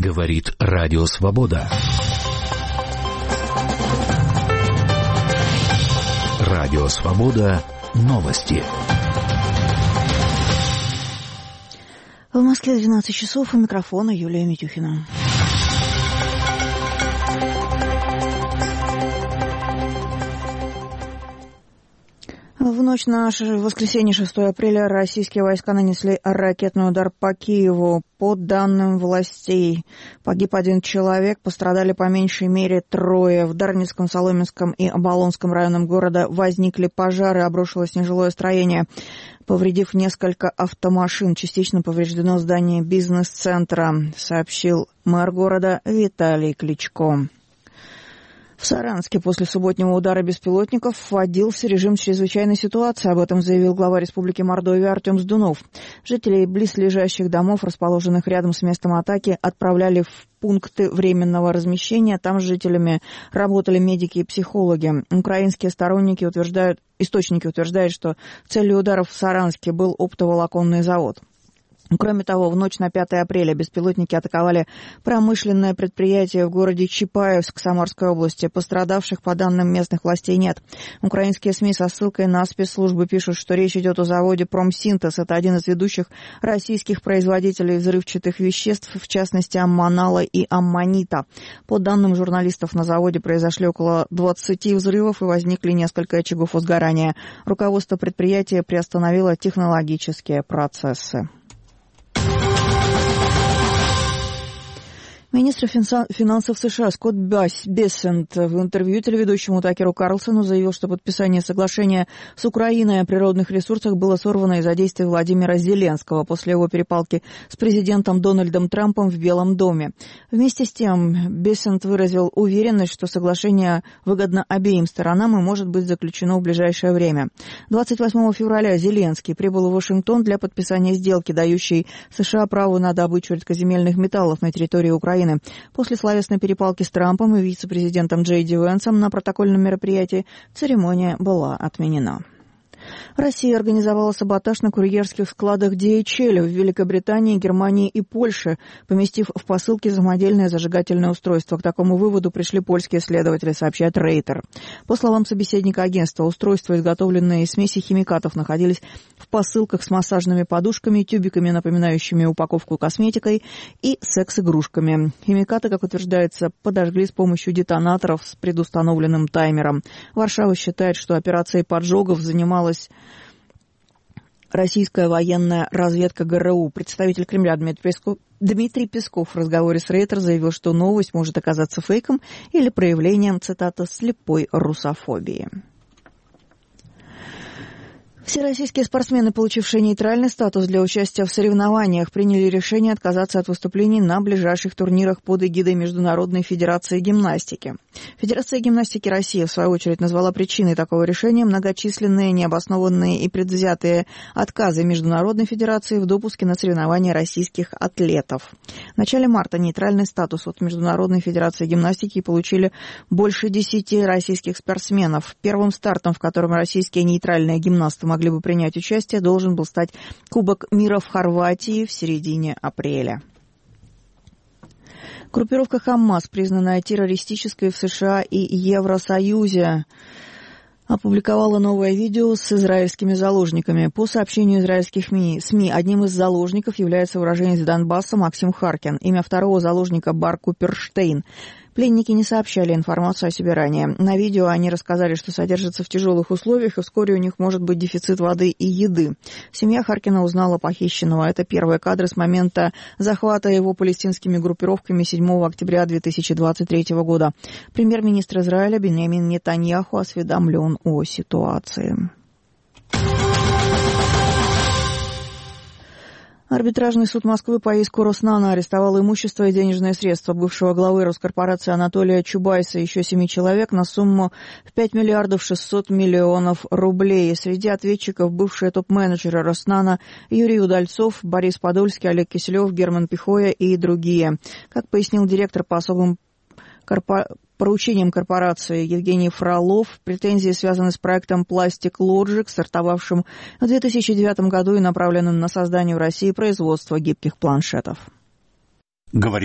Говорит Радио Свобода. Радио Свобода. Новости. В Москве 12 часов. У микрофона Юлия Митюхина. В ночь на воскресенье 6 апреля российские войска нанесли ракетный удар по Киеву. По данным властей, погиб 1 человек, пострадали по меньшей мере 3. В Дарницком, Соломенском и Оболонском районах города возникли пожары, обрушилось нежилое строение, повредив несколько автомашин. Частично повреждено здание бизнес-центра, сообщил мэр города Виталий Кличко. В Саранске после субботнего удара беспилотников вводился режим чрезвычайной ситуации. Об этом заявил глава Республики Мордовия Артем Сдунов. Жителей близлежащих домов, расположенных рядом с местом атаки, отправляли в пункты временного размещения. Там с жителями работали медики и психологи. Украинские источники утверждают, что целью ударов в Саранске был оптоволоконный завод. Кроме того, в ночь на 5 апреля беспилотники атаковали промышленное предприятие в городе Чапаевск Самарской области. Пострадавших, по данным местных властей, нет. Украинские СМИ со ссылкой на спецслужбы пишут, что речь идет о заводе «Промсинтез». Это один из ведущих российских производителей взрывчатых веществ, в частности, аммонала и аммонита. По данным журналистов, на заводе произошли около 20 взрывов и возникли несколько очагов возгорания. Руководство предприятия приостановило технологические процессы. Министр финансов США Скотт Бессент в интервью телеведущему Такеру Карлсону заявил, что подписание соглашения с Украиной о природных ресурсах было сорвано из-за действий Владимира Зеленского после его перепалки с президентом Дональдом Трампом в Белом доме. Вместе с тем Бессент выразил уверенность, что соглашение выгодно обеим сторонам и может быть заключено в ближайшее время. 28 февраля Зеленский прибыл в Вашингтон для подписания сделки, дающей США право на добычу редкоземельных металлов на территории Украины. После словесной перепалки с Трампом и вице-президентом Джей Ди Венсом на протокольном мероприятии церемония была отменена. Россия организовала саботаж на курьерских складах DHL в Великобритании, Германии и Польше, поместив в посылки самодельное зажигательное устройство. К такому выводу пришли польские следователи, сообщает Рейтер. По словам собеседника агентства, устройства, изготовленные из смеси химикатов, находились в посылках с массажными подушками, тюбиками, напоминающими упаковку косметикой, и секс-игрушками. Химикаты, как утверждается, подожгли с помощью детонаторов с предустановленным таймером. Варшава считает, что операцией поджогов занималась российская военная разведка ГРУ. Представитель Кремля Дмитрий Песков в разговоре с Рейтер заявил, что новость может оказаться фейком или проявлением, цитата, «слепой русофобии». Все российские спортсмены, получившие нейтральный статус для участия в соревнованиях, приняли решение отказаться от выступлений на ближайших турнирах под эгидой Международной федерации гимнастики. Федерация гимнастики России, в свою очередь, назвала причиной такого решения многочисленные, необоснованные и предвзятые отказы Международной федерации в допуске на соревнования российских атлетов. В начале марта нейтральный статус от Международной федерации гимнастики получили больше 10 российских спортсменов. Первым стартом, в котором российские нейтральные гимнасты могли бы принять участие, должен был стать Кубок мира в Хорватии в середине апреля. Группировка «Хамас», признанная террористической в США и Евросоюзе, опубликовала новое видео с израильскими заложниками. По сообщению израильских СМИ, одним из заложников является уроженец Донбасса Максим Харкин. Имя второго заложника Бар Куперштейн. Пленники не сообщали информацию о себе ранее. На видео они рассказали, что содержатся в тяжелых условиях, и вскоре у них может быть дефицит воды и еды. Семья Харкина узнала похищенного. Это первые кадры с момента захвата его палестинскими группировками 7 октября 2023 года. Премьер-министр Израиля Биньямин Нетаньяху осведомлен о ситуации. Арбитражный суд Москвы по иску Роснана арестовал имущество и денежные средства бывшего главы Роскорпорации Анатолия Чубайса и еще 7 человек на сумму в 5 миллиардов 600 миллионов рублей. Среди ответчиков бывшие топ-менеджеры Роснана Юрий Удальцов, Борис Подольский, Олег Киселев, Герман Пихоя и другие. Как пояснил директор по особым поручением корпорации Евгений Фролов, претензии связаны с проектом Plastic Logic, стартовавшим в 2009 году и направленным на создание в России производства гибких планшетов.